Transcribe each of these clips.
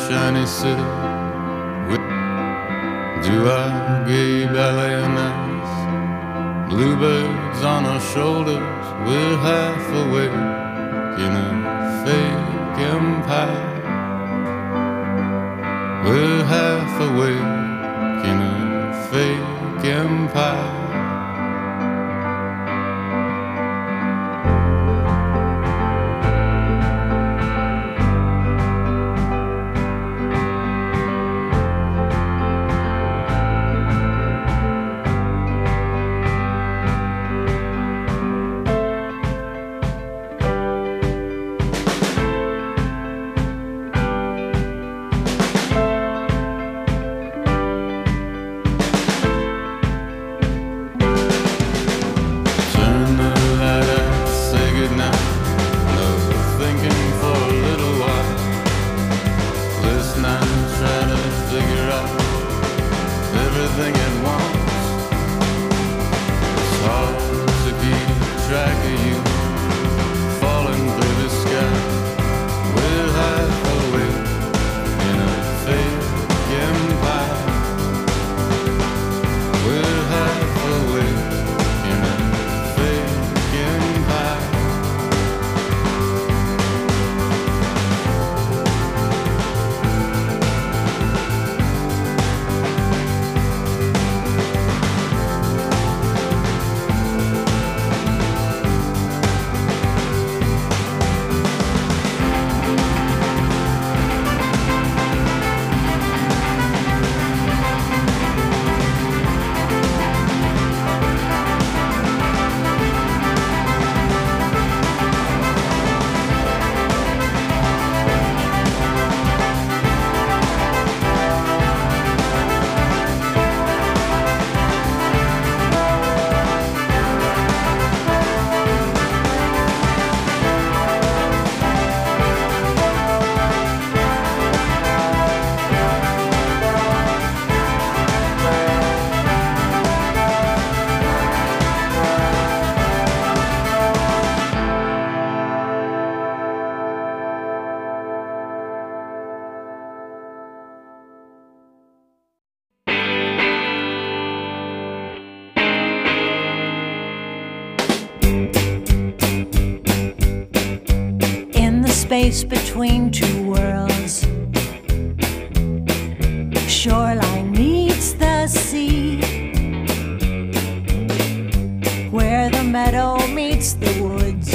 shiny city. Do our gay ballet nights, bluebirds on our shoulders. We're half awake in a fake empire. We're half awake in a fake empire. Everything at once. It's hard to keep track of you falling through the sky. We're half awake in a fake empire. We're half awake in a fake empire. Space between two worlds, shoreline meets the sea, where the meadow meets the woods,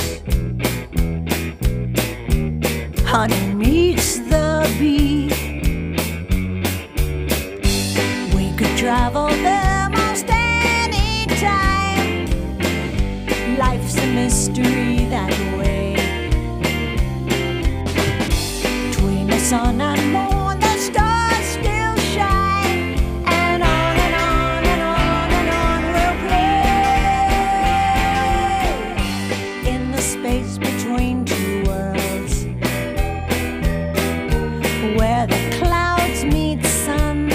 honey meets the bee. We could travel there most any time. Life's a mystery that way. Sun and moon, the stars still shine, and on and on and on and on we'll play in the space between two worlds, where the clouds meet sun,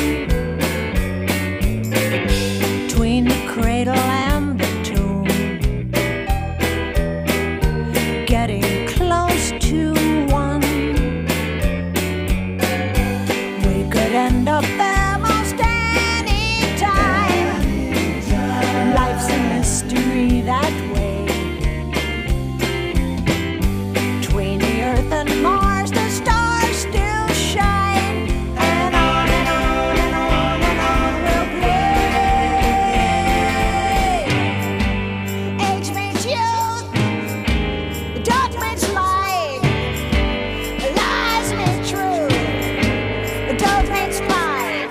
between the cradle and the tomb, getting close to one. End up there most any time. Life's a mystery that way. Between the earth and Mars, the stars still shine, and on and on and on and on we'll play. Age meets youth, dark meets light, lies meet truth, dark meets pride.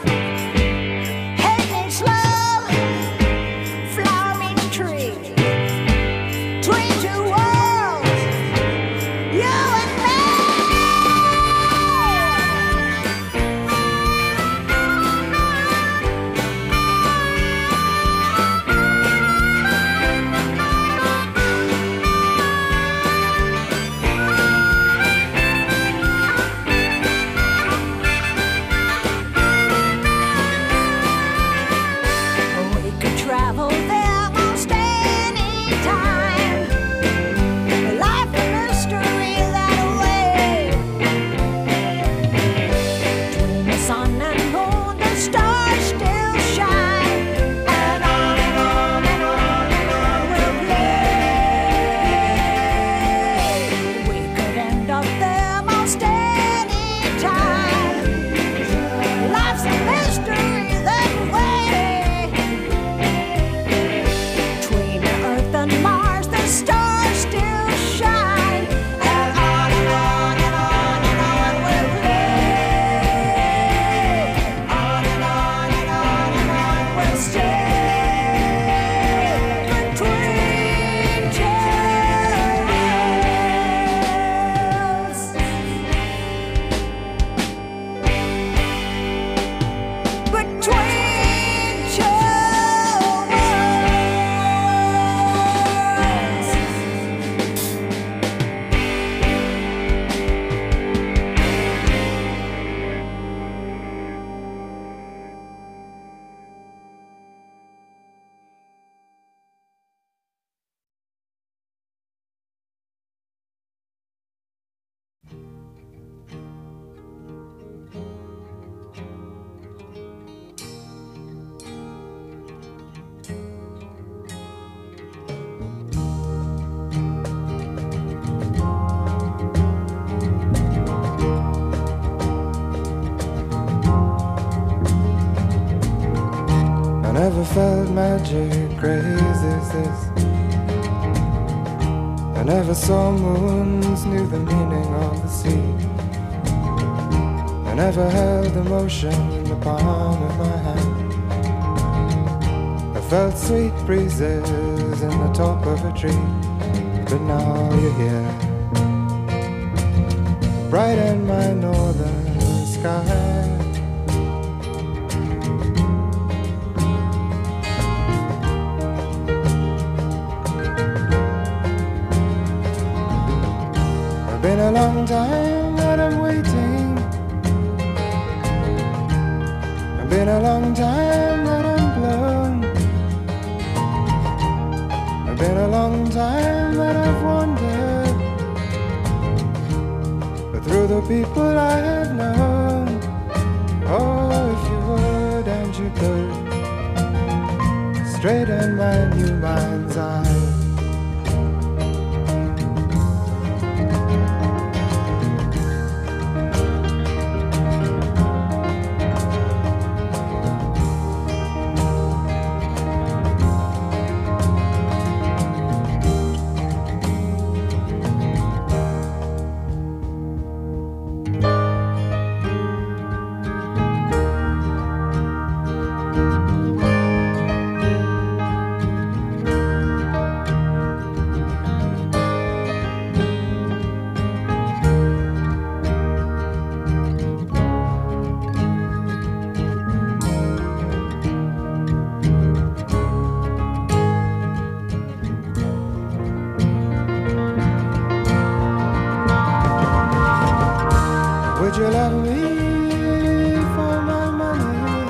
never felt magic crazy as this. I never saw moons, knew the meaning of the sea. I never held emotion in the palm of my hand. I felt sweet breezes in the top of a tree. But now you're here, bright in my northern sky. Been a long time that I'm waiting. Been a long time that I'm blown. Been a long time that I've wandered, but through the people I have known. Oh, if you would and you could, straight in my new mind's eye. Would you love me for my money?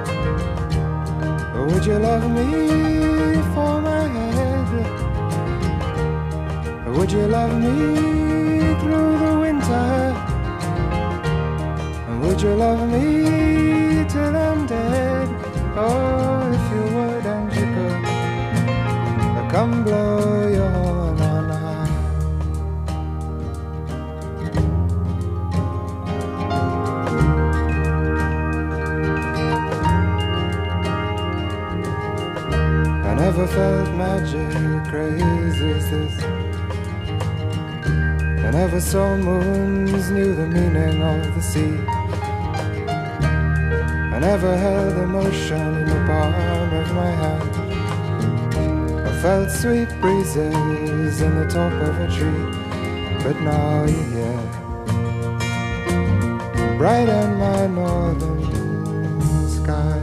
Or would you love me for my head? Or would you love me through the winter? And would you love me till I'm dead? Oh, if you would and you could, come blow your horn on high. I never felt magic crazy as this. I never saw moons, knew the meaning of the sea. I never held emotion in the palm of my hand. I felt sweet breezes in the top of a tree. But now you're here, bright in my northern sky.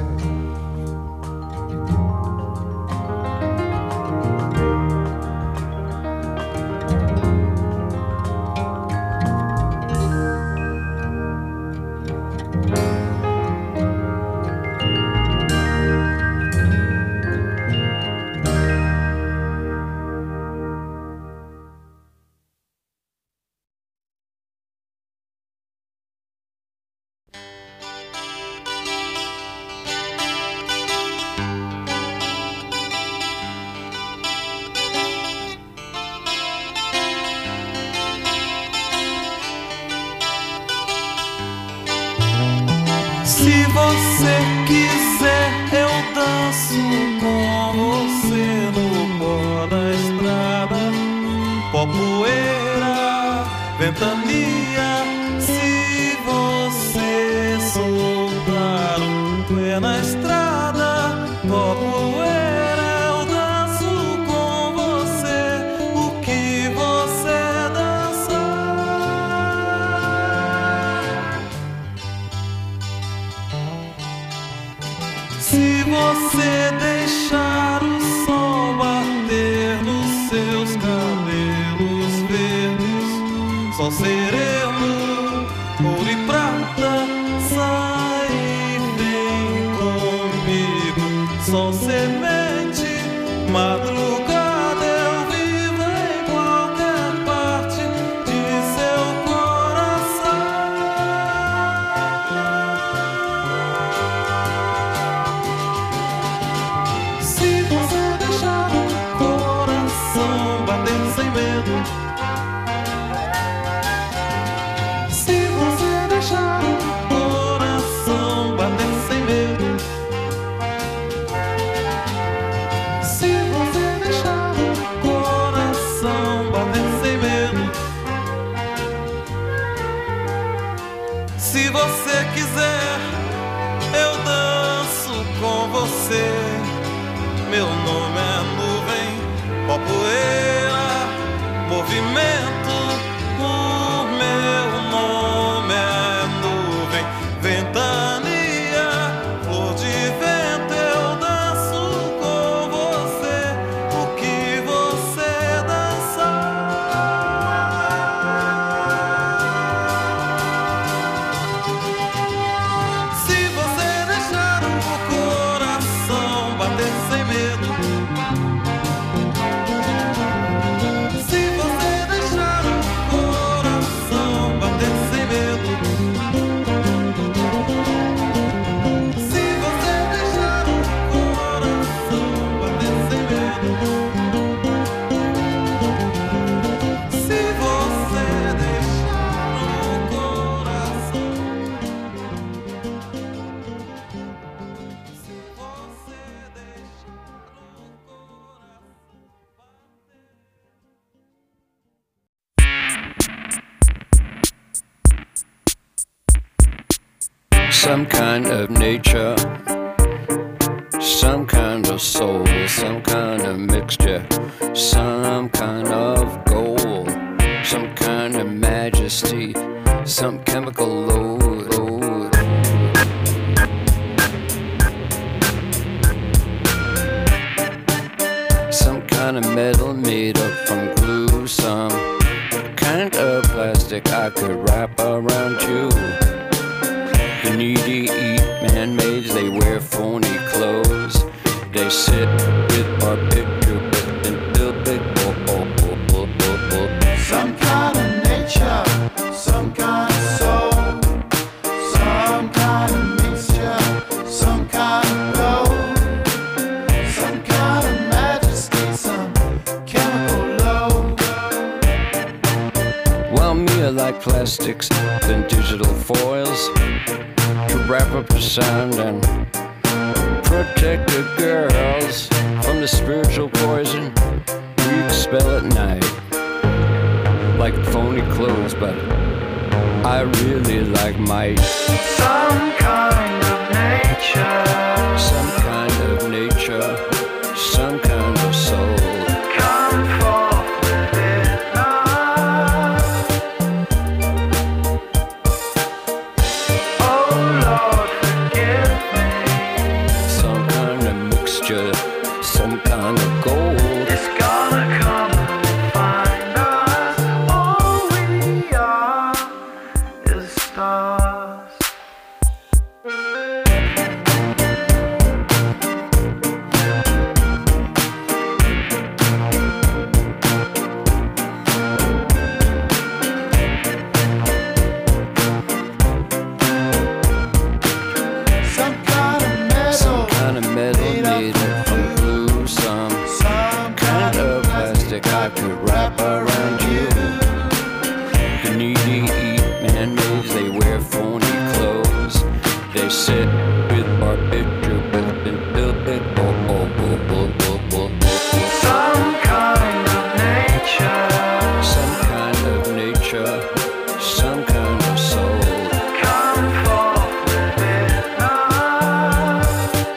Se você quiser, eu danço com você no pó da estrada. Pó, poeira, ventania. Se você soltar um pé na estrada, pó, poeira, eu danço com você o que você dançar. Se você deixar o sol bater nos seus cabelos verdes, sol sereno, ouro e prata, sai e vem comigo. Sol, semente, madrugada, eu vivo em qualquer parte de seu coração. Se você deixar o coração bater sem medo, se você deixar o coração bater sem medo, quiser, eu danço com você. Meu nome é nuvem, pó, poeira, movimento. O meu nome é nuvem, ventania, flor de vento. Eu danço com você o que você dançar. Se você deixar o coração bater sem medo, se você deixar o coração bater sem medo, se você deixar o coração bater sem medo, se você deixar o coração, se você deixar o Some kind of nature, some kind of soul, some kind of mixture, some kind of gold, some kind of majesty, some chemical load. Some kind of metal made up from glue, some kind of plastic I could wrap around you. The needy eat man-maids, they wear phony clothes. They sit with our picture, but then build big. Some kind of nature, some kind of soul, some kind of mixture, some kind of gold, some kind of majesty, some chemical load. Well, me, I like plastics, then digital foils to wrap up the sound and protect the girls from the spiritual poison we expel at night. Like phony clothes, but I really like might. Some kind of nature, Some kind of nature, some kind of soul. come forth within us. Oh Lord, forgive me. Some kind of mixture, some kind of gold. It's gonna come and find us. All we are is stars. Some kind of metal, Some kind of metal made up from glue. Some some kind of plastic I could wrap around you. The needy eat man-maids, they wear phony clothes. They sit with our picture, but then build big. Some kind of nature, Some kind of nature, some kind of soul. come forth within us.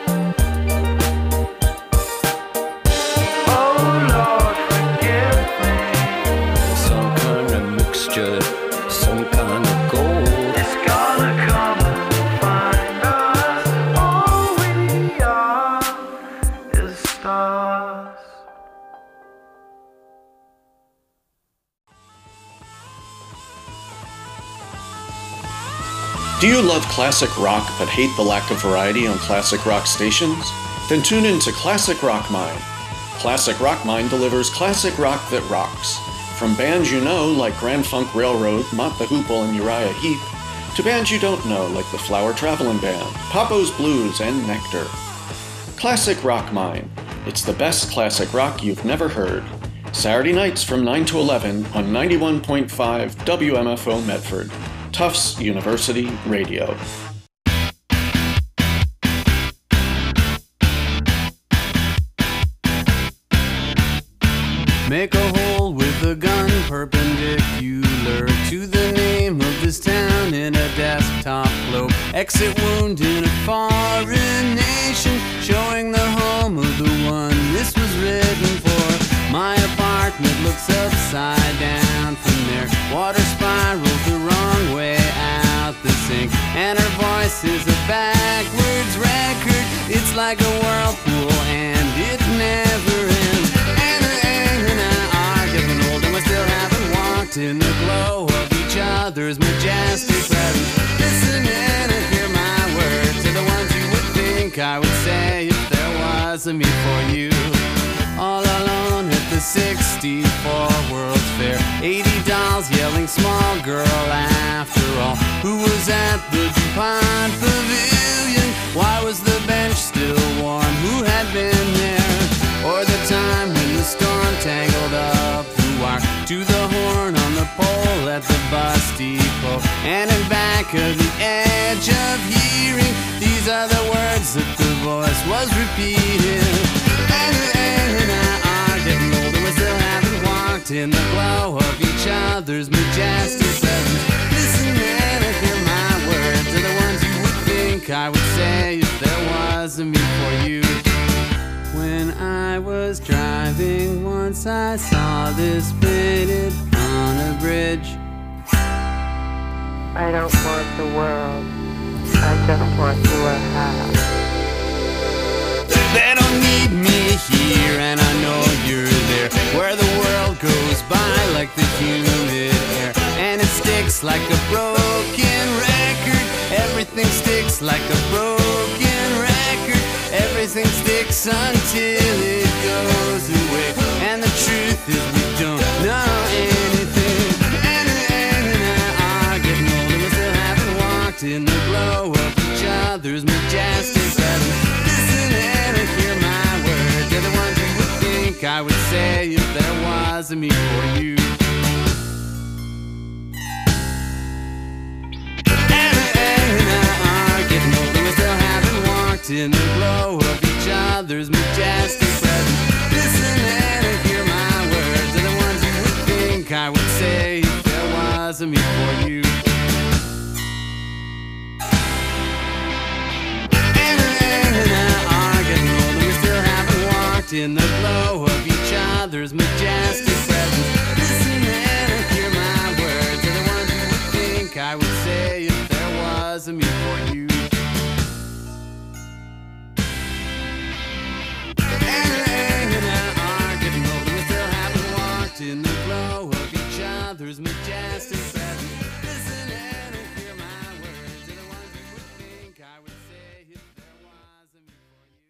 Oh Lord, forgive me. Some kind of mixture, some kind of gold. It's gonna come and find us. All we are is stars. Do you love classic rock but hate the lack of variety on classic rock stations? Then tune in to Classic Rock Mine. Classic Rock Mine delivers classic rock that rocks. From bands you know like Grand Funk Railroad, Mott the Hoople, and Uriah Heep, to bands you don't know like the Flower Traveling Band, Papo's Blues, and Nectar. Classic Rock Mine. It's the best classic rock you've never heard. Saturday nights from 9 to 11 on 91.5 WMFO Medford. Tufts University Radio. Make a hole with a gun perpendicular to the name of this town in a desktop globe. exit wound in a foreign nation, showing the home of the one this was written for. My apartment looks upside down from there. Water spirals the wrong way out the sink, and her voice is a backwards record. It's like a whirlpool and it never ends. And I are getting old and we still haven't walked in the glow of each other's majestic presence. Listen and hear my words to the ones you would think I would say if there was a me for you. All alone at the 64 World's Fair, 80 dolls yelling small girl after all. Who was at the DuPont Pavilion? Why was the bench still warm? Who had been there? Or the time when the storm tangled up the wire to the horn on the pole at the bus depot. And in back of the edge of hearing, these are the words that the voice was repeating. And I are getting old and we still haven't walked in the glow of each other's majestic presence. Listen and hear my words are the ones you would think I would say if there was a me for you. When I was driving once I saw this painted on a bridge. I don't want the world, I just want you a house. They don't need me here and I know you're there, where the world goes by like the humid air, and it sticks like a broken record. Everything sticks like a broken record. Everything sticks until it goes away. And the truth is we don't know anything. And I are getting old and we still haven't walked in the glow of each other's majestic presence. Listen and hear my words, they're the ones you would think I would say if there was a me for you. In the glow of each other's majestic presence. Listen and hear my words, they're the ones you would think I would say if there was a me for you. And I are getting old and we still haven't walked in the glow of each other's majestic presence. Listen and hear my words, they're the ones you would think I would say if there was a me for you. In the glow of each other's majestic presence. Listen and hear my words, they're the ones you would think I would say if there was a me for you.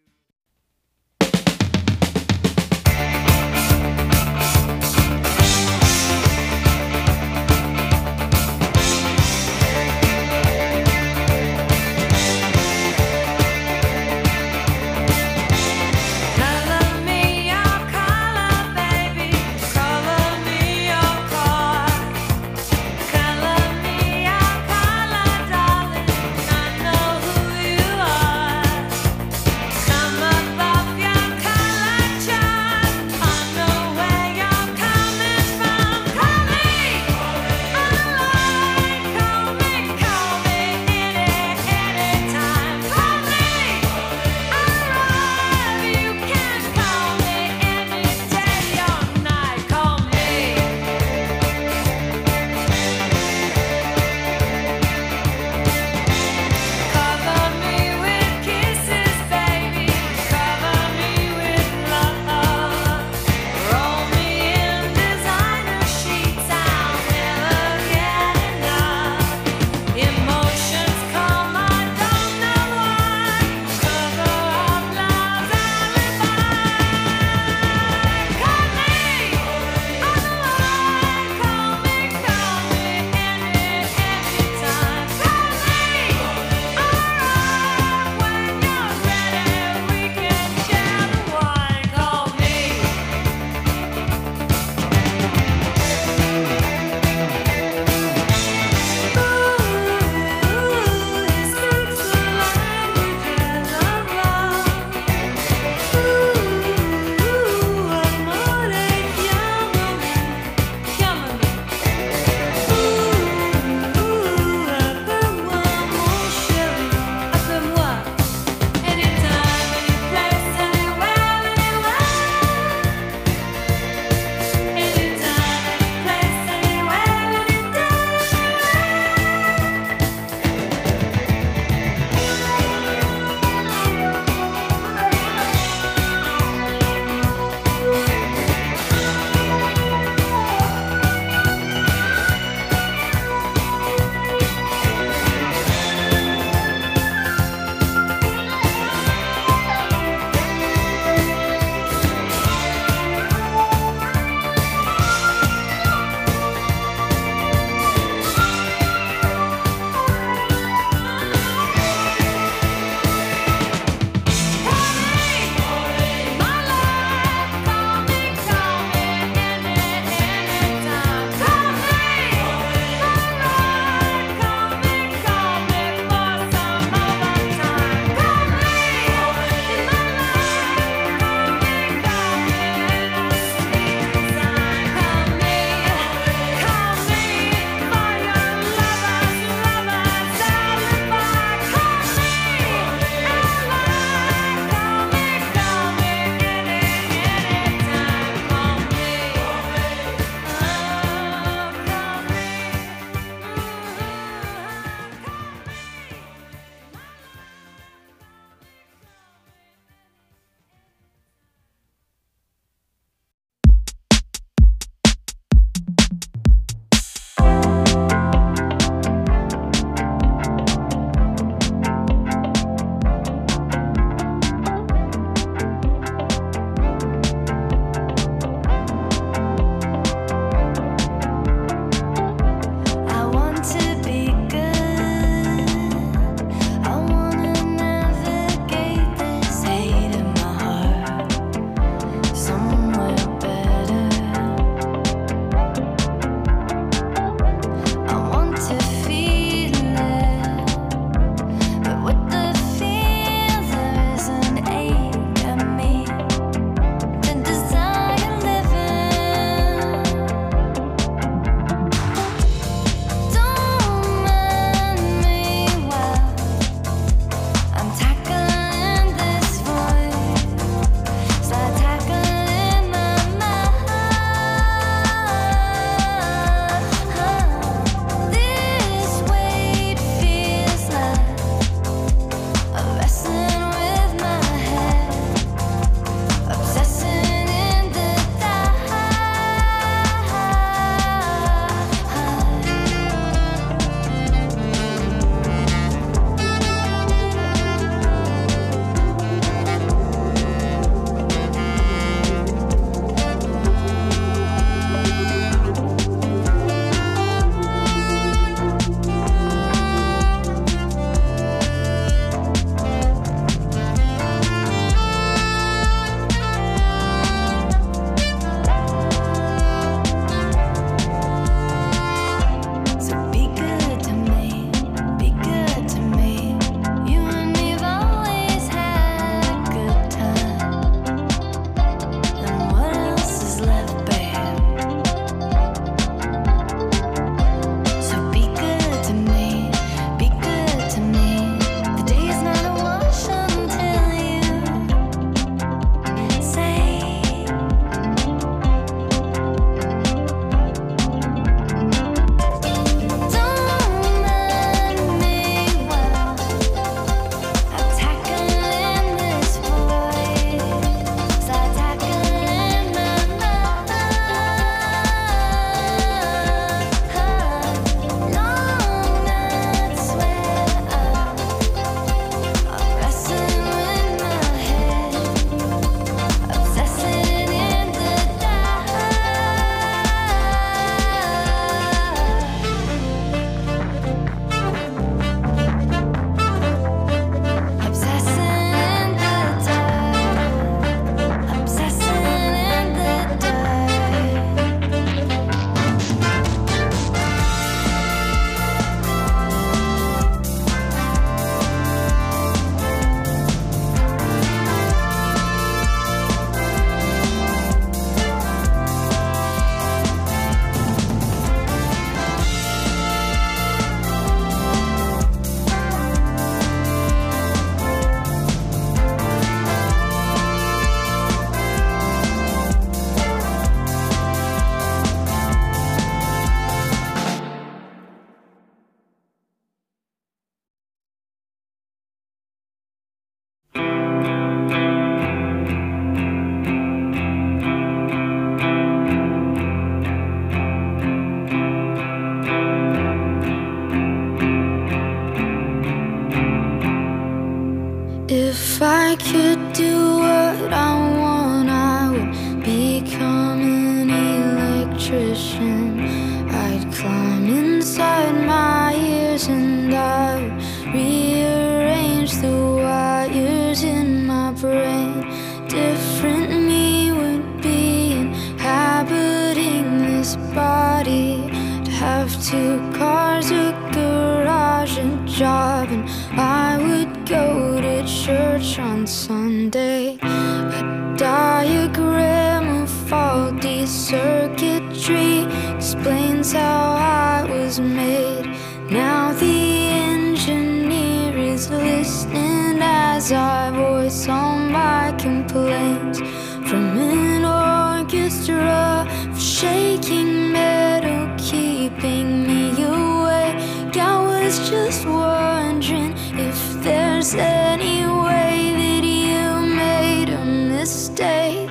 If I could do what I want, I would become an electrician. I'd climb inside my ears and I would rearrange the wires in my brain. Different me would be inhabiting this body. I'd have 2 cars, a garage, a job, and I would go to church on Sunday. A diagram of faulty circuitry explains how I was made. Now the engineer is listening as I voice all my complaints. From an orchestra of shaking metal keeping me awake, I was just wondering if there's any way that you made a mistake.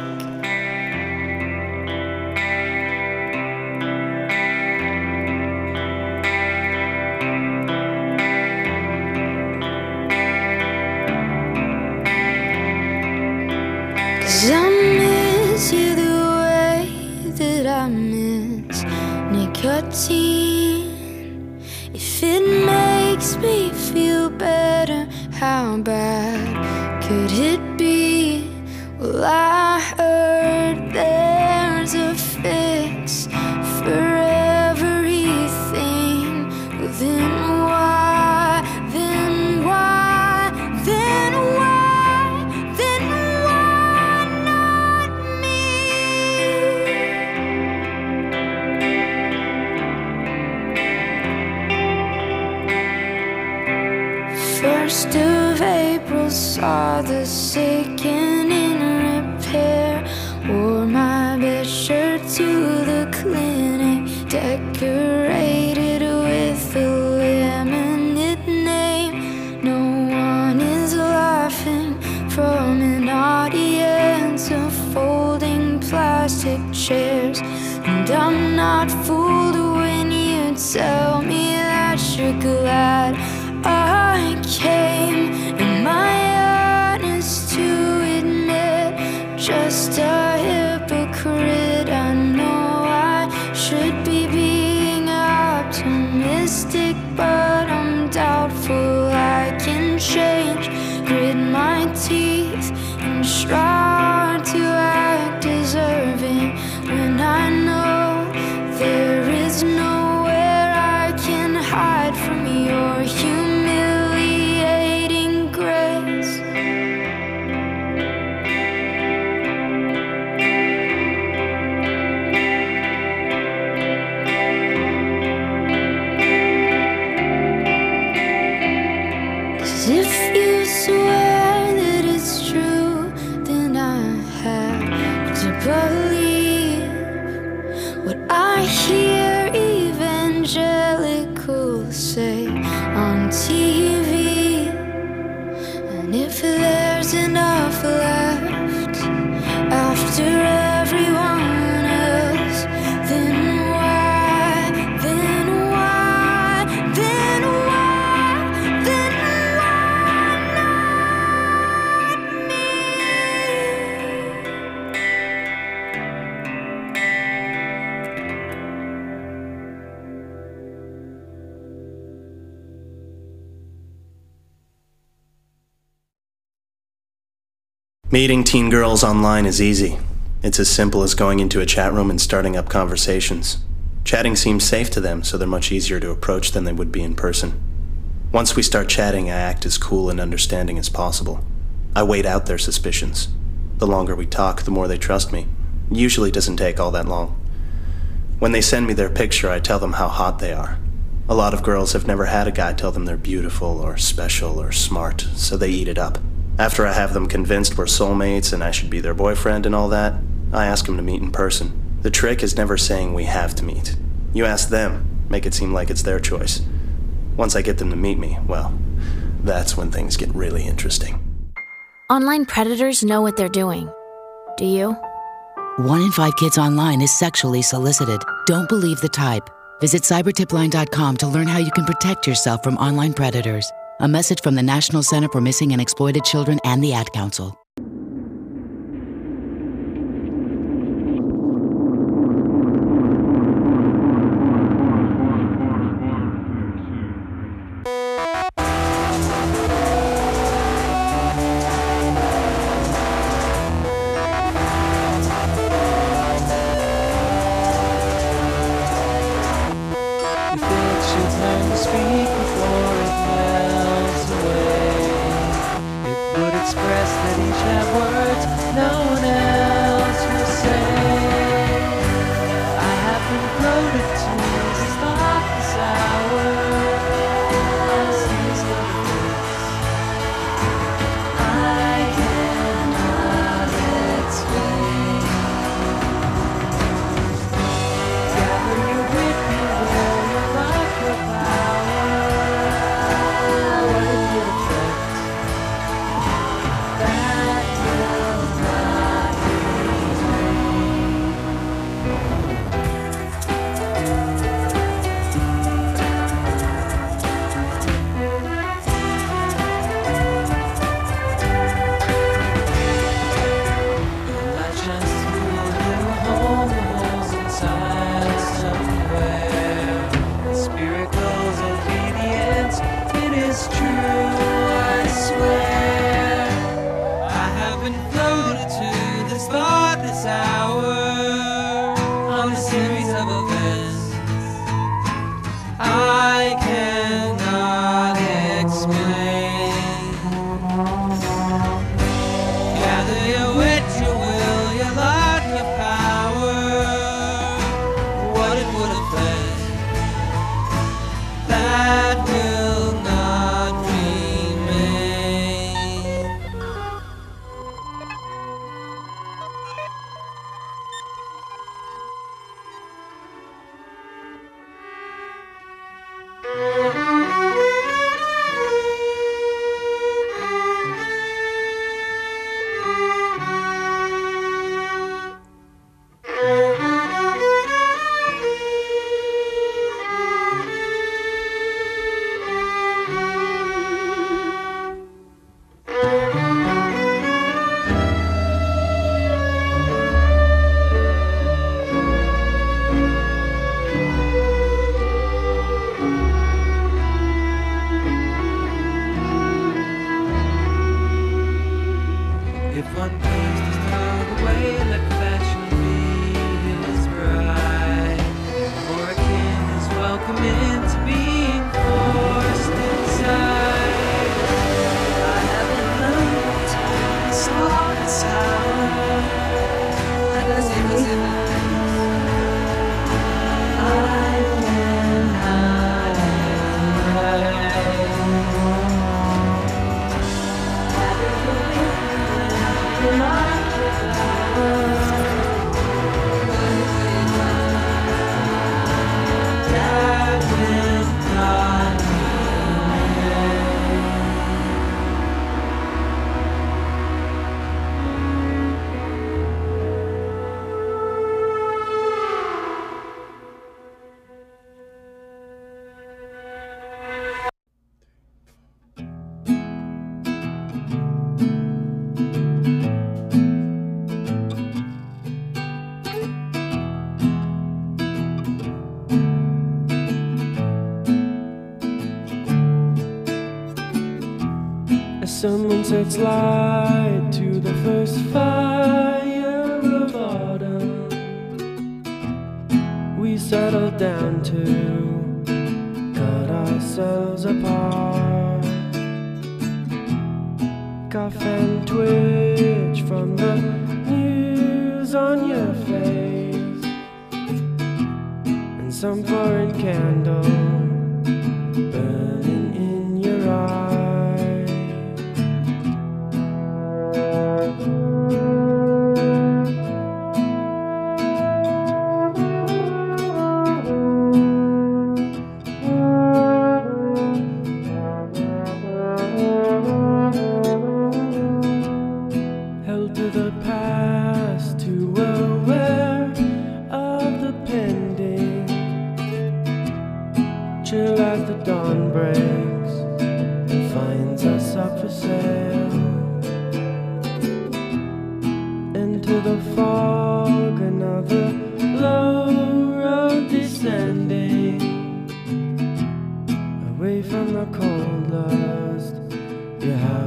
I miss you the way that I miss nicotine. If it makes me feel better, how bad could it be? Well, I heard there's a fix for everything. Well, then why, then why, then why, then why not me? 1st of April saw the sickening repair. Wore my best shirt to the clinic, decorated with a laminate name. No one is laughing from an audience of folding plastic chairs. And I'm not fooled when you tell me that you're glad I came. Am I honest to admit, just a hypocrite? I know I should be being optimistic, but I'm doubtful I can change. Grit my teeth and try to act deserving when I know there is nowhere I can hide from your humiliating grace. If you swear that it's true, then I have to believe what I hear evangelicals say on TV. And if there's enough left after everyone else, then why, then why, then why, then why not me? Meeting teen girls online is easy. It's as simple as going into a chat room and starting up conversations. Chatting seems safe to them, so they're much easier to approach than they would be in person. Once we start chatting, I act as cool and understanding as possible. I wait out their suspicions. The longer we talk, the more they trust me. It usually doesn't take all that long. When they send me their picture, I tell them how hot they are. A lot of girls have never had a guy tell them they're beautiful or special or smart, so they eat it up. After I have them convinced we're soulmates and I should be their boyfriend and all that, I ask them to meet in person. The trick is never saying we have to meet. You ask them, make it seem like it's their choice. Once I get them to meet me, well, that's when things get really interesting. Online predators know what they're doing. Do you? 1 in 5 kids online is sexually solicited. Don't believe the type. Visit cybertipline.com to learn how you can protect yourself from online predators. A message from the National Center for Missing and Exploited Children and the Ad Council. Someone sets light to the first fire of autumn. We settle down to cut ourselves apart. Cough and twitch from the news on your face, and some foreign candle burning in your eyes. Held to the past, too aware of the pending.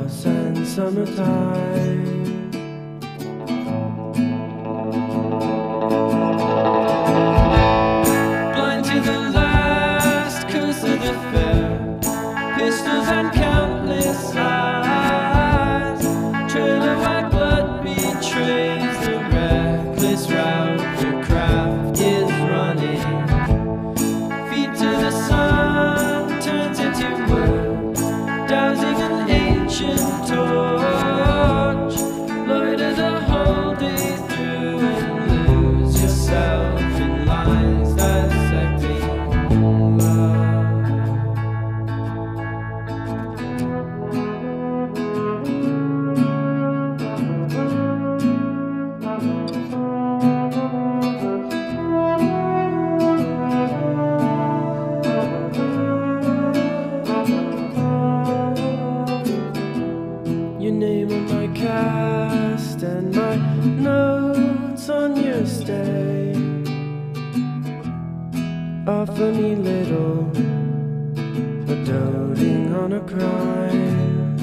grass and summertime. Blind to the last curse of the fair, pistols and countless eyes. Trail of white blood betrays the reckless route your craft is running. Feet to the sun turns into wood, dousing an ancient torch. Loiter the whole day through and lose yourself in lines dissecting love. Your name on my cast and my notes on your stay. Offer me little, but doting on a crime.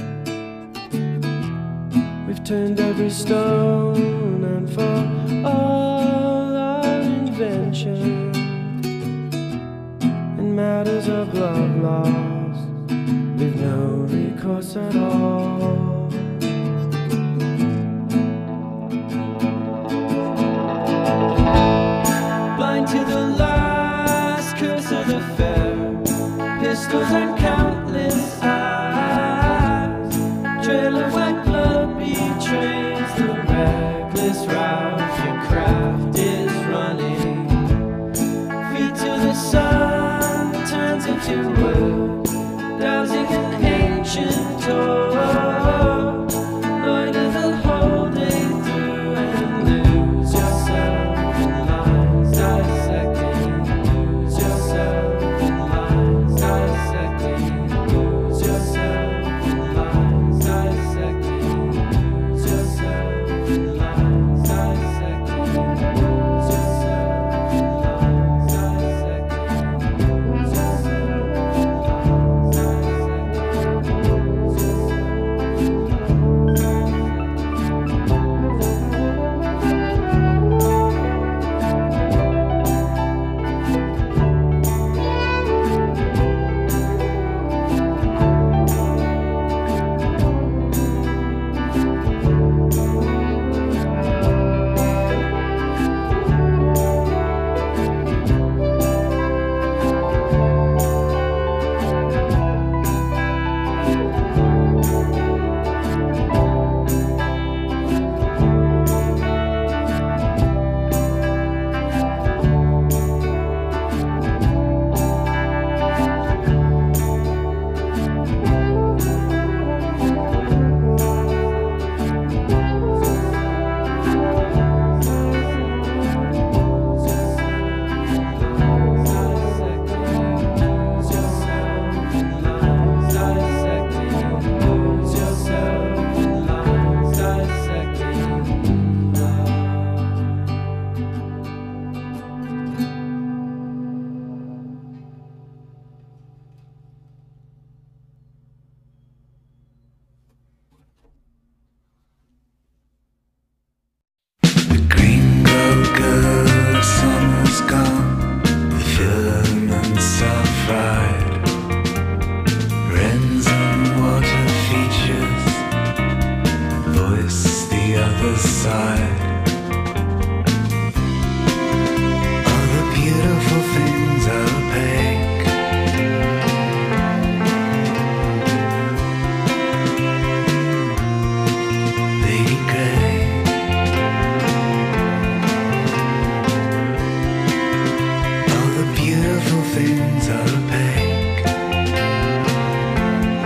We've turned every stone, and for all our invention in matters of love lost, we've no recourse at all. Blind to the last curse of the fair, pistols and countless eyes. Trail of white blood betrays the reckless route your craft is running. Feet to the sun turns into wood, dousing an ancient torch. Loiter the whole day through and lose yourself in lines dissecting. Lose yourself in lines dissecting. Lose yourself in lines dissecting. Lose yourself in lines dissecting. Lose yourself in lines dissecting. Lose yourself in lines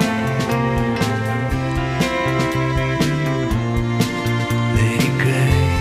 Lady Grey.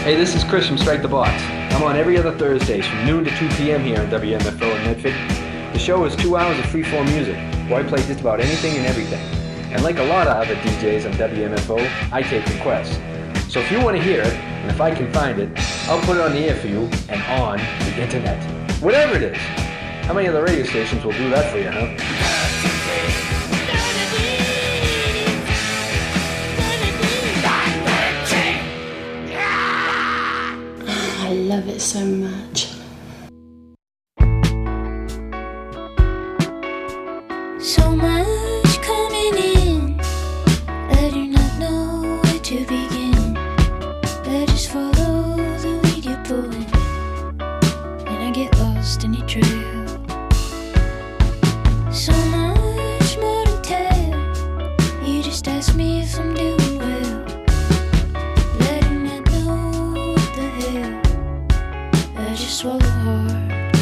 Hey, this is Chris from Strike the Box. I'm on every other Thursdays from noon to 2 p.m. here on WMFO in Medford. The show is 2 hours of freeform music, where I play just about anything and everything. And like a lot of other DJs on WMFO, I take requests. So if you want to hear it, and if I can find it, I'll put it on the air for you and on the internet. Whatever it is. How many other radio stations will do that for you, huh? I love it so much. So much coming in, I do not know where to begin. I just follow the lead you're pulling, and I get lost in your trail. So much more to tell, you just ask me if I'm doing well. I do not know what the hell, I just swallow hard.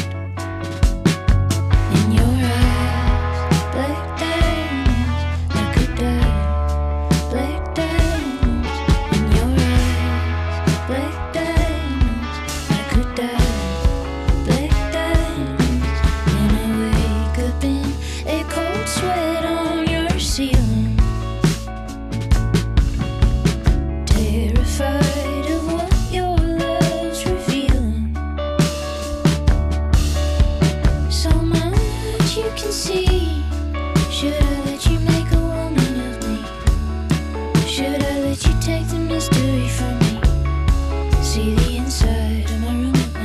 In your eyes, black diamonds, I could die. Black diamonds, in your eyes, black diamonds, I could die. Black diamonds, and I wake up in a cold sweat on your ceiling. Terrified of what your love's revealing. So much you can see. Should I let you make a woman of me? Should I let you take the mystery from me? See the inside of my room at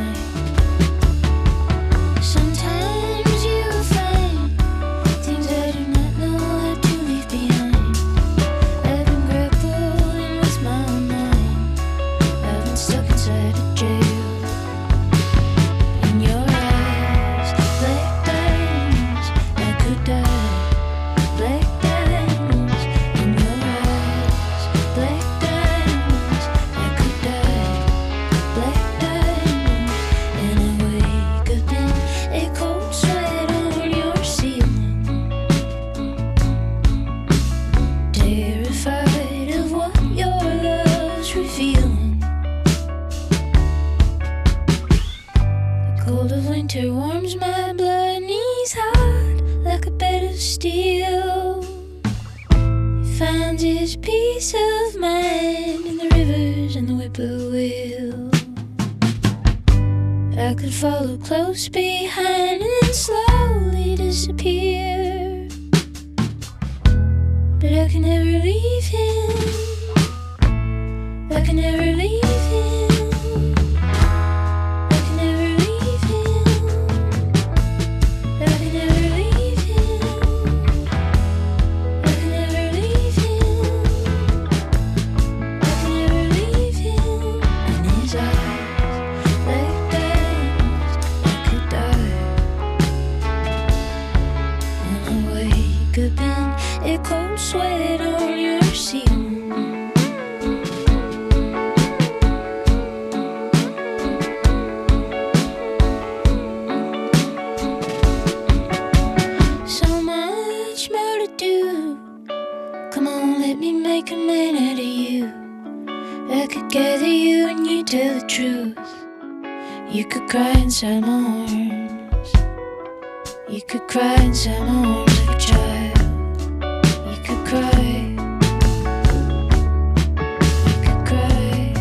night. Sometimes you'll find things I do not know how to leave behind. I've been grappling with my own mind. I've been stuck inside a jail. In your eyes, black diamonds, I could die. Black diamonds, in your eyes, black diamonds, I could die. Black diamonds, and I wake up in a cold sweat on your ceiling. Terrified of what your love's revealing. The cold of winter warms my blood, knees hot like a bed of steel. He finds his peace of mind in the rivers and the whippoorwill. I could follow close behind and then slowly disappear, but I can never leave him. I can never leave him. I can never leave him. I can never leave him. I can never leave him. I can never leave him. In his eyes, like diamonds, I could die. And I wake up in a cold sweat on your ceiling. So much more to do. Come on, let me make a man out of you. I could gather you and you tell the truth. You could cry inside my arms. You could cry inside my arms like a child. You could cry. You could cry.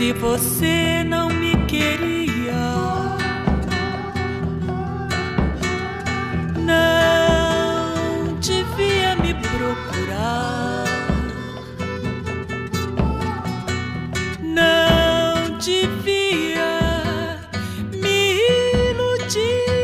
Se você não me queria, não devia me procurar, não devia me iludir,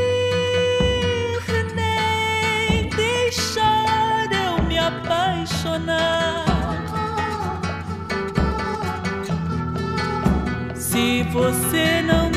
nem deixar eu me apaixonar. Se você não